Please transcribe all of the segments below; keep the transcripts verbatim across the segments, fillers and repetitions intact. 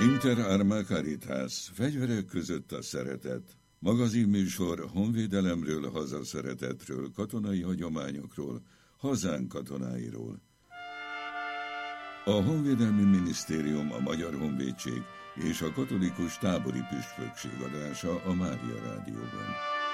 Inter Arma Caritas, fegyverek között a szeretet. Magazinműsor honvédelemről, hazaszeretetről, katonai hagyományokról, hazánk katonáiról. A Honvédelmi Minisztérium, a Magyar Honvédség és a Katolikus Tábori Püspökség adása a Mária Rádióban.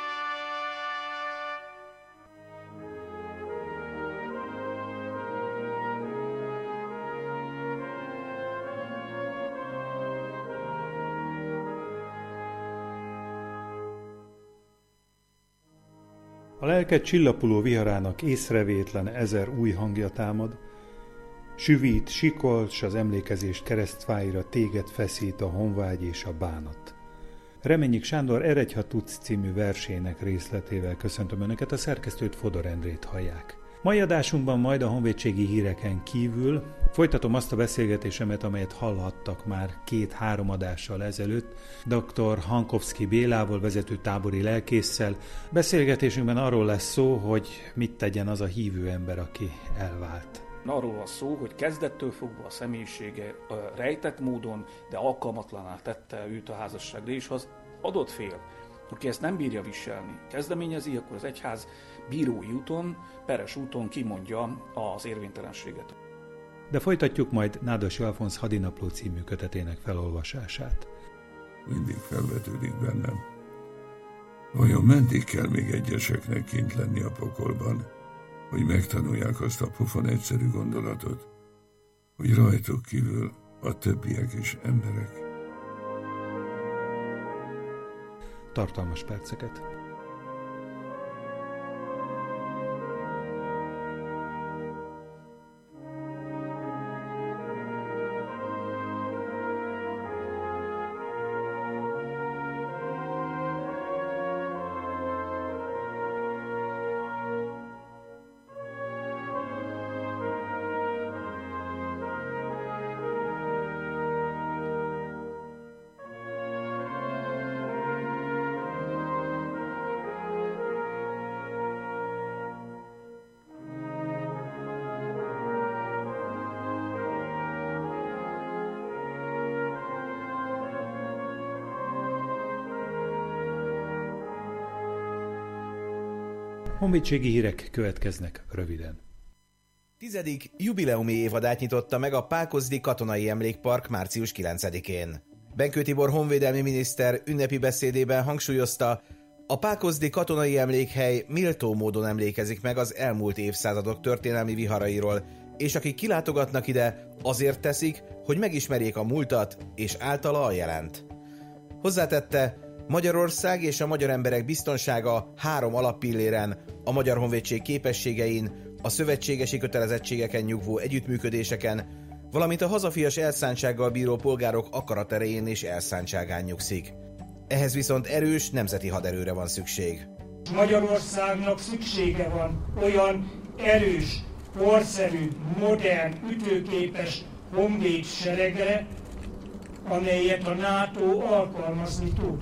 A lelked csillapuló viharának észrevétlen ezer új hangja támad, süvít, sikol, s az emlékezést keresztfáira téged feszít a honvágy és a bánat. Reményik Sándor Eredj, ha tudsz című versének részletével köszöntöm Önöket, a szerkesztőt, Fodor Endrét hallják. Mai adásunkban majd a honvédségi híreken kívül folytatom azt a beszélgetésemet, amelyet hallhattak már két-három adással ezelőtt dr. Hankovszky Bélával, vezető tábori lelkésszel. Beszélgetésünkben arról lesz szó, hogy mit tegyen az a hívő ember, aki elvált. Arról van szó, hogy kezdettől fogva a személyisége rejtett módon, de alkalmatlaná tette őt a házasságra, és ha az adott fél, aki ezt nem bírja viselni, kezdeményezi, akkor az egyház bírói úton, peres úton kimondja az érvénytelenséget. De folytatjuk majd Nádas Alfonz Hadinapló című kötetének felolvasását. Mindig felvetődik bennem. Vajon meddig kell még egyeseknek kint lenni a pokolban, hogy megtanulják azt a pofon egyszerű gondolatot, hogy rajtuk kívül a többiek is emberek. Tartalmas perceket. Honvédségi hírek következnek röviden. Tizedik jubileumi évadát nyitotta meg a Pákozdi Katonai Emlékpark március kilencedikén. Benkő Tibor honvédelmi miniszter ünnepi beszédében hangsúlyozta, a Pákozdi Katonai Emlékhely méltó módon emlékezik meg az elmúlt évszázadok történelmi viharairól, és akik kilátogatnak ide, azért teszik, hogy megismerjék a múltat és általa a jelent. Hozzátette, Magyarország és a magyar emberek biztonsága három alappilléren, a Magyar Honvédség képességein, a szövetségesi kötelezettségeken nyugvó együttműködéseken, valamint a hazafias elszántsággal bíró polgárok akaraterején és elszántságán nyugszik. Ehhez viszont erős nemzeti haderőre van szükség. Magyarországnak szüksége van olyan erős, korszerű, modern, ütőképes honvéd seregre, amelyet a NATO alkalmazni tud.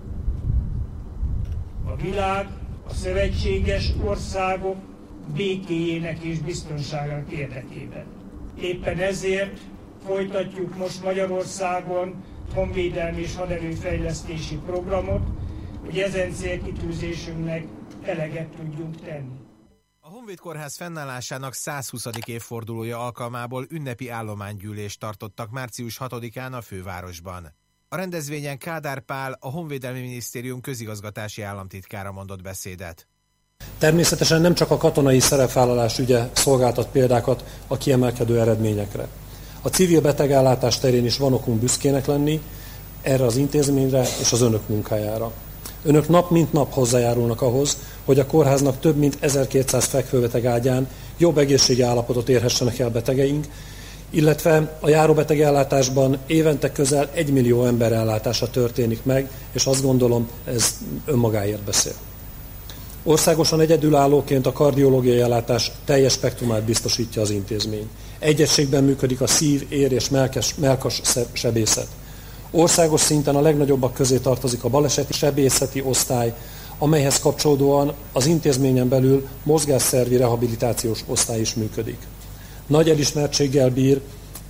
A világ, a szövetséges országok békéjének és biztonságának érdekében. Éppen ezért folytatjuk most Magyarországon honvédelmi és haderőfejlesztési programot, hogy ezen célkitűzésünknek eleget tudjunk tenni. A Honvéd Kórház fennállásának százhuszadik évfordulója alkalmából ünnepi állománygyűlést tartottak március hatodikán a fővárosban. A rendezvényen Kádár Pál, a Honvédelmi Minisztérium közigazgatási államtitkára mondott beszédet. Természetesen nem csak a katonai szerepvállalás ügye szolgáltat példákat a kiemelkedő eredményekre. A civil betegellátás terén is van okunk büszkének lenni erre az intézményre és az önök munkájára. Önök nap mint nap hozzájárulnak ahhoz, hogy a kórháznak több mint ezerkétszáz fekvőbeteg ágyán jobb egészségi állapotot érhessenek el betegeink, illetve a járóbetegellátásban évente közel egy millió ember ellátása történik meg, és azt gondolom, ez önmagáért beszél. Országosan egyedülállóként a kardiológiai ellátás teljes spektrumát biztosítja az intézmény. Egy egységben működik a szív-, ér- és melkas, melkas sebészet. Országos szinten a legnagyobbak közé tartozik a baleseti sebészeti osztály, amelyhez kapcsolódóan az intézményen belül mozgásszervi rehabilitációs osztály is működik. Nagy elismertséggel bír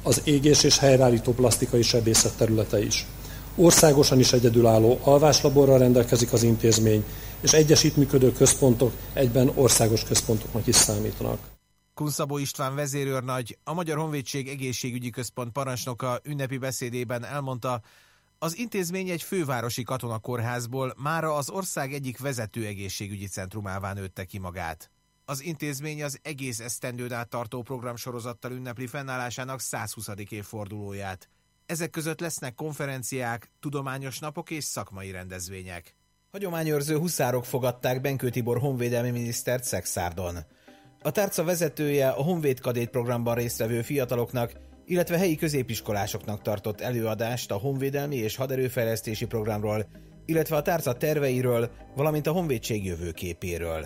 az égés és helyreállító plasztikai sebészet területe is. Országosan is egyedülálló alváslaborral rendelkezik az intézmény, és egyesít működő központok egyben országos központoknak is számítanak. Kunszabó István vezérőrnagy, a Magyar Honvédség Egészségügyi Központ parancsnoka ünnepi beszédében elmondta, az intézmény egy fővárosi katonakórházból mára az ország egyik vezető egészségügyi centrumává nőtte ki magát. Az intézmény az egész esztendőn át tartó programsorozattal ünnepli fennállásának százhuszadik évfordulóját. Ezek között lesznek konferenciák, tudományos napok és szakmai rendezvények. Hagyományőrző huszárok fogadták Benkő Tibor honvédelmi minisztert Szekszárdon. A tárca vezetője a Honvéd Kadét programban résztvevő fiataloknak, illetve helyi középiskolásoknak tartott előadást a honvédelmi és haderőfejlesztési programról, illetve a tárca terveiről, valamint a honvédség jövőképéről.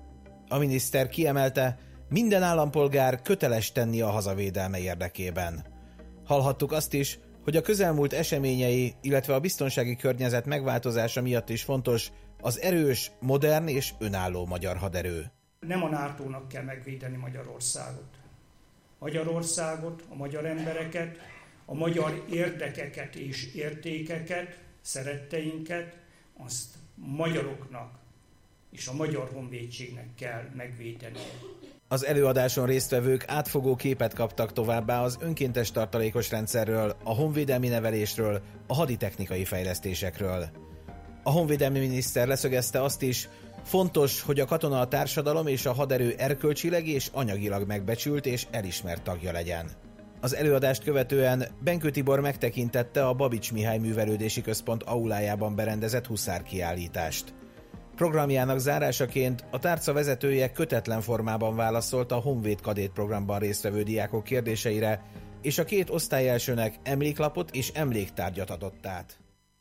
A miniszter kiemelte, minden állampolgár köteles tenni a hazavédelme érdekében. Hallhattuk azt is, hogy a közelmúlt eseményei, illetve a biztonsági környezet megváltozása miatt is fontos az erős, modern és önálló magyar haderő. Nem a nátónak kell megvédeni Magyarországot. Magyarországot, a magyar embereket, a magyar érdekeket és értékeket, szeretteinket, azt magyaroknak és a magyar honvédségnek kell megvédeni. Az előadáson résztvevők átfogó képet kaptak továbbá az önkéntes tartalékos rendszerről, a honvédelmi nevelésről, a haditechnikai fejlesztésekről. A honvédelmi miniszter leszögezte azt is, fontos, hogy a katona a társadalom és a haderő erkölcsileg és anyagilag megbecsült és elismert tagja legyen. Az előadást követően Benkő Tibor megtekintette a Babics Mihály Művelődési Központ aulájában berendezett huszárkiállítást. Programjának zárásaként a tárca vezetője kötetlen formában válaszolt a Honvéd Kadét programban résztvevő diákok kérdéseire, és a két osztályelsőnek emléklapot és emléktárgyat adott át.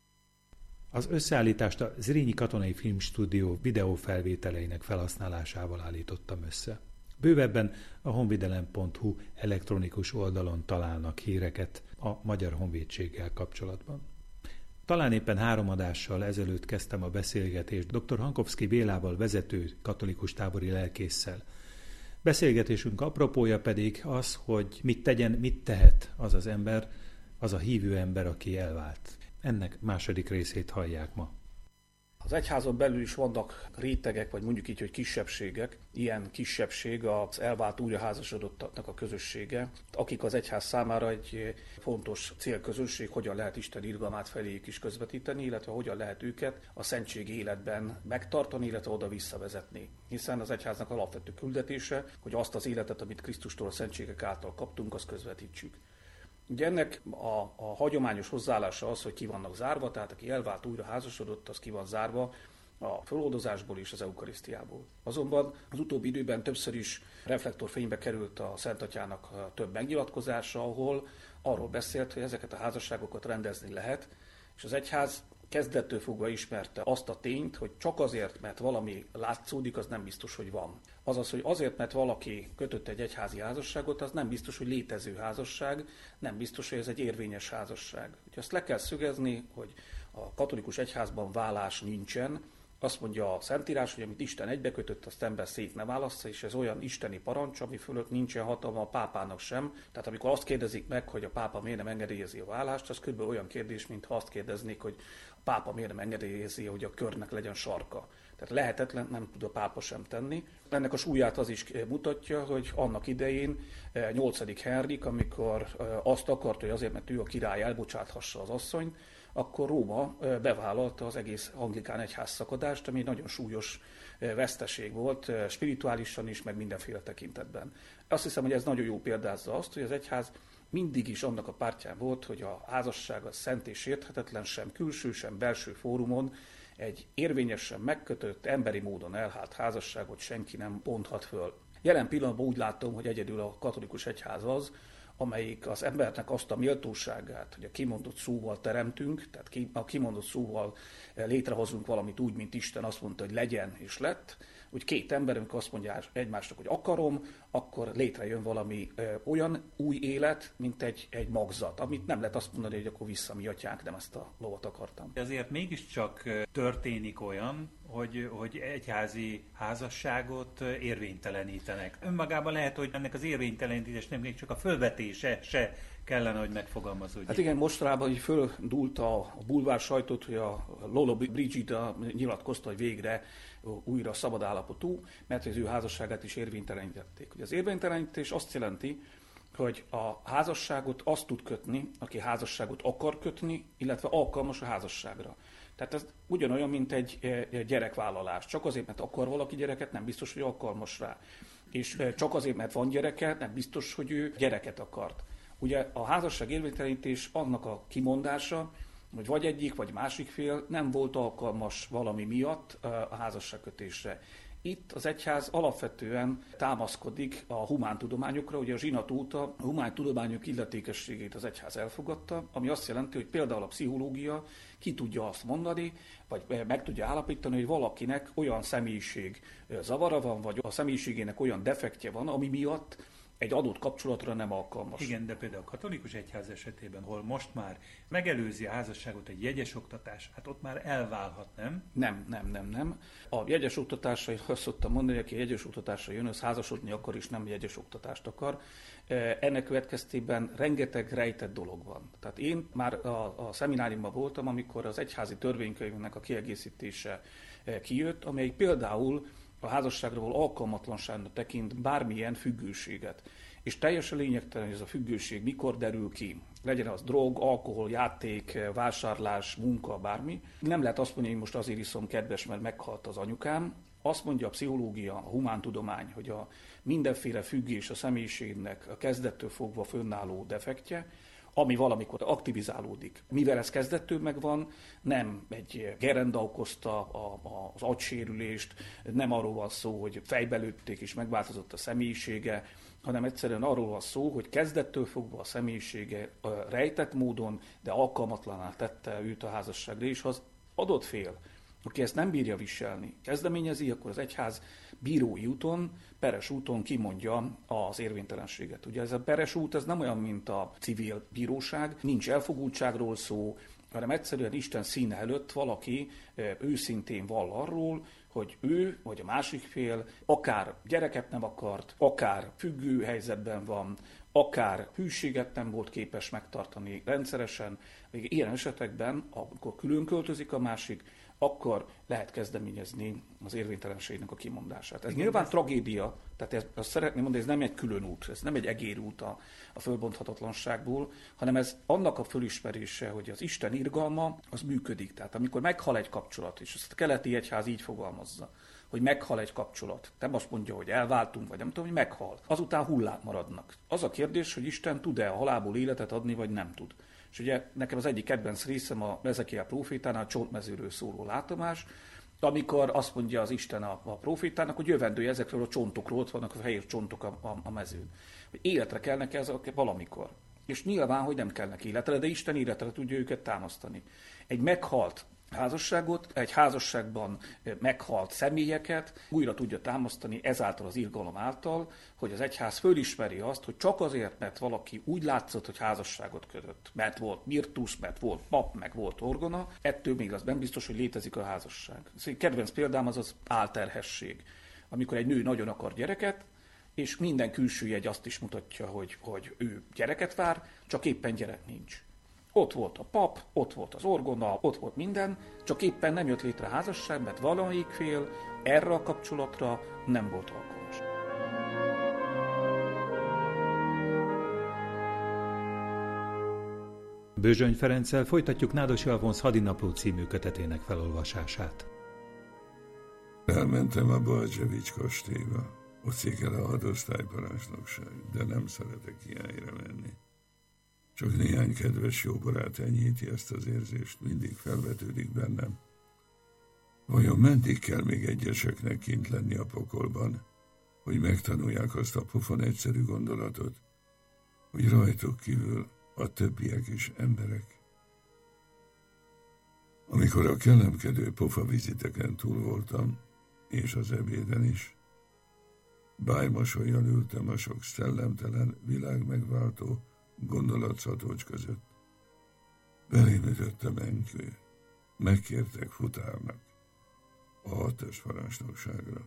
Az összeállítást a Zrínyi Katonai Filmstúdió videófelvételeinek felhasználásával állítottam össze. Bővebben a honvédelem pont hu elektronikus oldalon találnak híreket a Magyar Honvédséggel kapcsolatban. Talán éppen három adással ezelőtt kezdtem a beszélgetést dr. Hankovszky Bélával, vezető katolikus tábori lelkésszel. Beszélgetésünk apropója pedig az, hogy mit tegyen, mit tehet az az ember, az a hívő ember, aki elvált. Ennek második részét hallják ma. Az egyházon belül is vannak rétegek, vagy mondjuk így, hogy kisebbségek. Ilyen kisebbség az elvált újraházasodottaknak a közössége, akik az egyház számára egy fontos célközösség, hogyan lehet Isten irgalmát feléjük is közvetíteni, illetve hogyan lehet őket a szentségi életben megtartani, illetve oda visszavezetni. Hiszen az egyháznak alapvető küldetése, hogy azt az életet, amit Krisztustól a szentségek által kaptunk, azt közvetítsük. Ugye ennek a, a hagyományos hozzáállása az, hogy ki vannak zárva, tehát aki elvált, újra házasodott, az ki van zárva a föloldozásból és az eukarisztiából. Azonban az utóbbi időben többször is reflektorfénybe került a Szent Atyának több megnyilatkozása, ahol arról beszélt, hogy ezeket a házasságokat rendezni lehet, és az egyház kezdettől fogva ismerte azt a tényt, hogy csak azért, mert valami látszódik, az nem biztos, hogy van. Azaz, hogy azért, mert valaki kötött egy egyházi házasságot, az nem biztos, hogy létező házasság, nem biztos, hogy ez egy érvényes házasság. Úgyhogy azt le kell szögezni, hogy a katolikus egyházban válás nincsen. Azt mondja a Szentírás, hogy amit Isten egybekötött, azt ember szét ne válassza, és ez olyan isteni parancs, ami fölött nincsen hatalma a pápának sem. Tehát amikor azt kérdezik meg, hogy a pápa miért nem engedélyezi a válást, az kb. Olyan kérdés, mintha azt kérdeznék, hogy a pápa miért nem engedélyezi, hogy a körnek legyen sarka. Tehát lehetetlen, nem tud a pápa sem tenni. Ennek a súlyát az is mutatja, hogy annak idején nyolcadik Henrik, amikor azt akart, hogy azért, mert ő a király elbocsáthassa az asszonyt, akkor Róma bevállalta az egész anglikán egyház szakadást, ami nagyon súlyos veszteség volt, spirituálisan is, meg mindenféle tekintetben. Azt hiszem, hogy ez nagyon jó példázza azt, hogy az egyház mindig is annak a pártján volt, hogy a házasság az szent és érthetetlen, sem külső, sem belső fórumon egy érvényesen megkötött, emberi módon elhált házasságot senki nem bonthat föl. Jelen pillanatban úgy látom, hogy egyedül a katolikus egyház az, amelyik az embernek azt a méltóságát, hogy a kimondott szóval teremtünk, tehát a kimondott szóval létrehozunk valamit úgy, mint Isten azt mondta, hogy legyen és lett, hogy két ember, amikor azt mondja egymásnak, hogy akarom, akkor létrejön valami ö, olyan új élet, mint egy, egy magzat, amit nem lehet azt mondani, hogy akkor vissza mi atyánk, nem ezt a lovat akartam. Azért mégiscsak történik olyan, hogy, hogy egyházi házasságot érvénytelenítenek. Önmagában lehet, hogy ennek az érvénytelenítésnek még csak a fölvetése se kellene, hogy megfogalmazódjon. Hát igen, mostanában így földult a, a bulvár sajtót, hogy a Lola Brigida nyilatkozta, hogy végre újra szabad állapotú, mert az ő házasságát is érvénytelenítették. Ugye az érvénytelenítés azt jelenti, hogy a házasságot azt tud kötni, aki házasságot akar kötni, illetve alkalmas a házasságra. Tehát ez ugyanolyan, mint egy gyerekvállalás. Csak azért, mert akar valaki gyereket, nem biztos, hogy alkalmas rá. És csak azért, mert van gyereke, nem biztos, hogy ő gyereket akart. Ugye a házasság érvénytelenítés annak a kimondása, hogy vagy egyik, vagy másik fél nem volt alkalmas valami miatt a házasságkötésre. Itt az egyház alapvetően támaszkodik a humántudományokra, ugye a zsinat óta a humántudományok illetékességét az egyház elfogadta, ami azt jelenti, hogy például a pszichológia ki tudja azt mondani, vagy meg tudja állapítani, hogy valakinek olyan személyiség zavara van, vagy a személyiségének olyan defektje van, ami miatt egy adott kapcsolatra nem alkalmas. Igen, de például a katolikus egyház esetében, hol most már megelőzi a házasságot egy jegyes oktatás, hát ott már elválhat, nem? Nem, nem, nem, nem. A jegyes oktatásra, én azt szoktam mondani, hogy aki jegyes oktatásra jön, az házasodni akar, és nem jegyes oktatást akar. Ennek következtében rengeteg rejtett dolog van. Tehát én már a, a szemináriumban voltam, amikor az egyházi törvénykönyvnek a kiegészítése kijött, amelyik például a házasságról alkalmatlanságnak tekint bármilyen függőséget. És teljesen lényegtelen, hogy ez a függőség mikor derül ki. Legyen az drog, alkohol, játék, vásárlás, munka, bármi. Nem lehet azt mondani, hogy most azért iszom kedves, mert meghalt az anyukám. Azt mondja a pszichológia, a humántudomány, hogy a mindenféle függés a személyiségnek a kezdettől fogva fönnálló defektje, ami valamikor aktivizálódik. Mivel ez kezdettől megvan, nem egy gerenda okozta a, a, az agysérülést, nem arról van szó, hogy fejbe lőtték és megváltozott a személyisége, hanem egyszerűen arról van szó, hogy kezdettől fogva a személyisége a rejtett módon, de alkalmatlaná tette őt a házasságra, és az adott fél, aki ezt nem bírja viselni, kezdeményezi, akkor az egyház bírói úton, peres úton kimondja az érvénytelenséget. Ugye ez a peres út, ez nem olyan, mint a civil bíróság, nincs elfogultságról szó, hanem egyszerűen Isten színe előtt valaki őszintén vall arról, hogy ő vagy a másik fél akár gyereket nem akart, akár függő helyzetben van, akár hűséget nem volt képes megtartani rendszeresen. Még ilyen esetekben, amikor külön költözik a másik, akkor lehet kezdeményezni az érvénytelenségnek a kimondását. Ez igen, nyilván ez tragédia, tehát ez, azt szeretném mondani, ez nem egy külön út, ez nem egy egérút a, a fölbonthatatlanságból, hanem ez annak a fölismerése, hogy az Isten irgalma, az működik. Tehát amikor meghal egy kapcsolat, és ezt a keleti egyház így fogalmazza, hogy meghal egy kapcsolat. Nem azt mondja, hogy elváltunk, vagy nem tudom, hogy meghal. Azután hullák maradnak. Az a kérdés, hogy Isten tud-e a halálból életet adni, vagy nem tud. És ugye nekem az egyik kedvenc részem a Ezekiel prófétánál a csontmezőről szóló látomás, amikor azt mondja az Isten a, a prófétának, hogy jövendője ezekről a csontokról, ott vannak a fehér csontok a, a, a mezőn. Hogy életre kellnek ezek valamikor. És nyilván, hogy nem kellnek életre, de Isten életre tudja őket támasztani. Egy meghalt házasságot, egy házasságban meghalt személyeket újra tudja támasztani ezáltal az irgalom által, hogy az egyház fölismeri azt, hogy csak azért, mert valaki úgy látszott, hogy házasságot kötött, mert volt mirtus, mert volt pap, meg volt orgona, ettől még az nem biztos, hogy létezik a házasság. Szóval kedvenc példám az az álterhesség, amikor egy nő nagyon akar gyereket, és minden külső jegy azt is mutatja, hogy, hogy ő gyereket vár, csak éppen gyerek nincs. Ott volt a pap, ott volt az orgona, ott volt minden, csak éppen nem jött létre házasság, mert valamelyik fél erre a kapcsolatra nem volt alkalmas. Bözsöny Ferenccel folytatjuk Nádosi Alfonz Hadinapló című kötetének felolvasását. Elmentem a Balzsevics kastélyba, ott székel a hadosztályparancsnokság, de nem szeretek ilyen helyre menni. Csak néhány kedves jó barát enyhíti ezt az érzést, mindig felvetődik bennem. Vajon meddig kell még egyeseknek kint lenni a pokolban, hogy megtanulják azt a pofon egyszerű gondolatot, hogy rajtuk kívül a többiek is emberek? Amikor a kellemkedő pofa viziteken túl voltam, és az ebéden is. Bájmosolyan ültem a sok szellemtelen, világmegváltó gondolatszatocs között. Belém ütött a menykő. Megkértek futárnak a hatos parancsnokságra.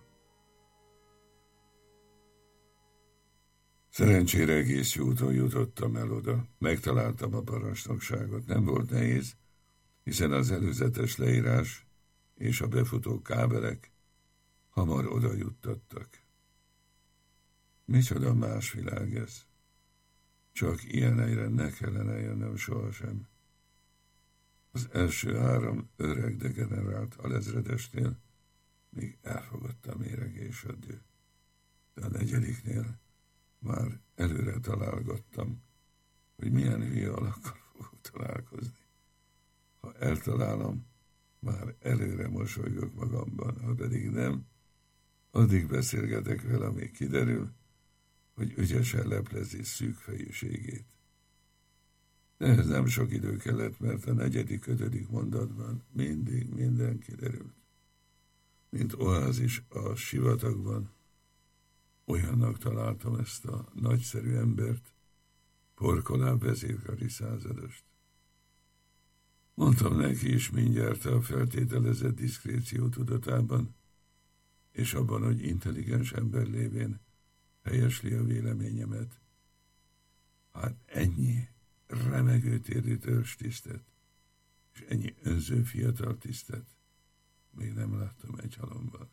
Szerencsére egész jó úton jutottam el oda. Megtaláltam a parancsnokságot. Nem volt nehéz, hiszen az előzetes leírás és a befutó kábelek hamar oda juttattak. Micsoda más világ ez. Csak ilyen helyre ne kellene jönnöm sohasem. Az első három öreg degenerált alezredesnél még elfogadta a méregés a dű. De a negyediknél már előre találgattam, hogy milyen hülye alakkal fogok találkozni. Ha eltalálom, már előre mosolygok magamban, ha pedig nem, addig beszélgetek vele, amíg kiderül, hogy ügyesen leplezi szűk fejűségét. De ez nem sok idő kellett, mert a negyedik, ötödik mondatban mindig minden kiderült. Mint oázis a sivatagban, olyannak találtam ezt a nagyszerű embert, porkoláb vezérkari századost. Mondtam neki is mindjárt a feltételezett diszkréció tudatában, és abban, hogy intelligens ember lévén helyesli a véleményemet. Hát ennyi remegő térű törzstisztet, és ennyi önző fiatal tisztet még nem láttam egy halomban.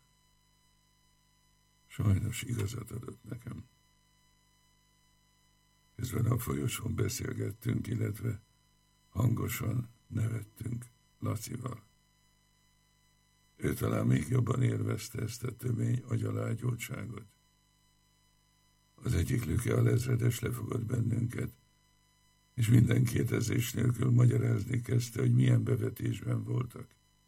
Sajnos igazat adott nekem. Közben a folyosón beszélgettünk, illetve hangosan nevettünk Lacival. Ő talán még jobban élvezte ezt a tömény agyalágyultságot. Az egyik lüke alezredes lefogott bennünket, és minden kérdezés nélkül magyarázni kezdte, hogy milyen bevetésben voltak.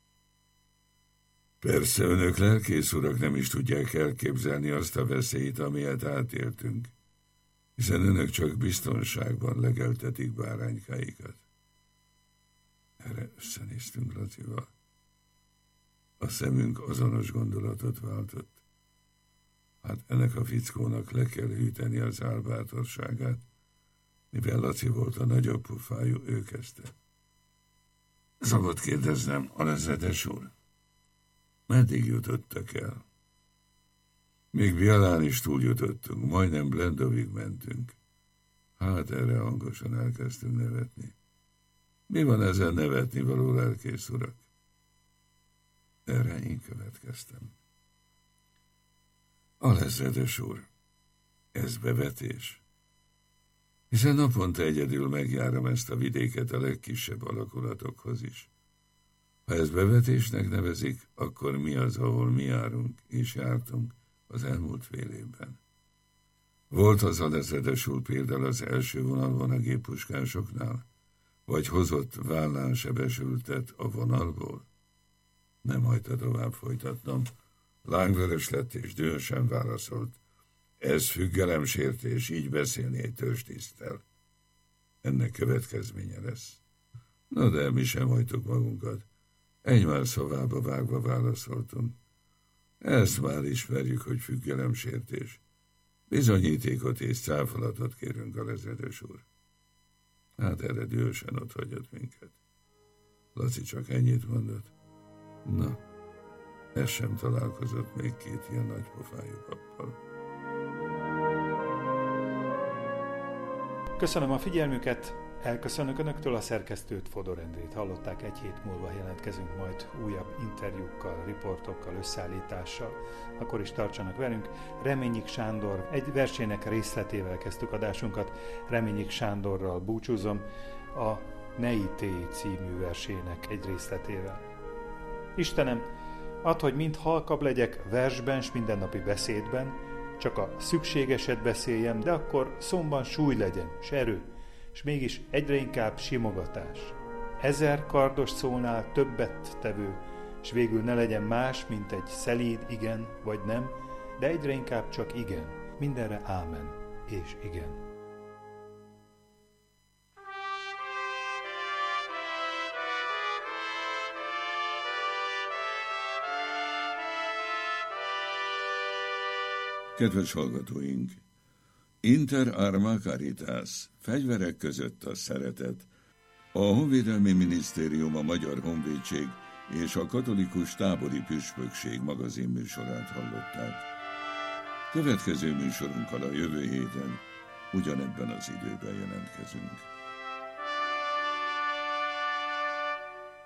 Persze önök, lelkész urak, nem is tudják elképzelni azt a veszélyt, amilyet átéltünk, hiszen önök csak biztonságban legeltetik báránykáikat. Erre összenéztünk Lacival. A szemünk azonos gondolatot váltott. Hát ennek a fickónak le kell hűteni az álbátorságát, mivel Laci volt a nagyobb pufájú, ő kezdte. Szabad kérdeznem, alezredes úr, meddig jutottak el? Még Bialán is túljutottunk, majdnem Blendovig mentünk. Hát erre hangosan elkezdtünk nevetni. Mi van ezen nevetni való, lelkész urak? Erre én következtem. Alezredes úr, ez bevetés. Hiszen naponta egyedül megjárom ezt a vidéket a legkisebb alakulatokhoz is. Ha ez bevetésnek nevezik, akkor mi az, ahol mi járunk és jártunk az elmúlt fél évben? Volt az alezredes úr például az első vonalban a géppuskásoknál, vagy hozott vállán sebesültet a vonalból? Nem hagyta tovább folytatnom. Lángvörös lett és dühösen válaszolt. Ez függelemsértés, így beszélni egy törzstiszttel. Ennek következménye lesz. Na de mi sem hagytuk magunkat. Egymás szavába vágva válaszoltunk. Ezt már ismerjük, hogy függelemsértés. Bizonyítékot és cáfolatot kérünk, alezredes úr. Hát erre dühösen ott hagyott minket. Laci csak ennyit mondott. Na, ez sem találkozott még két ilyen nagypofájú pappal. Köszönöm a figyelmüket, elköszönök Önöktől, a szerkesztőt, Fodor Endrét hallották, egy hét múlva jelentkezünk majd újabb interjúkkal, riportokkal, összeállítással. Akkor is tartsanak velünk. Reményik Sándor egy versének részletével kezdtük adásunkat. Reményik Sándorral búcsúzom a Neité című versének egy részletével. Istenem, add, hogy mind halkabb legyek versben s mindennapi beszédben, csak a szükségeset beszéljem, de akkor szomban súly legyen, s erő, s mégis egyre inkább simogatás. Ezer kardos szónál többet tevő, s végül ne legyen más, mint egy szelíd igen vagy nem, de egyre inkább csak igen, mindenre ámen és igen. Kedves hallgatóink! Inter arma caritas, fegyverek között a szeretet. A Honvédelmi Minisztérium, a Magyar Honvédség és a Katolikus Tábori Püspökség magazin műsorát hallották. Következő műsorunkkal a jövő héten ugyanebben az időben jelentkezünk.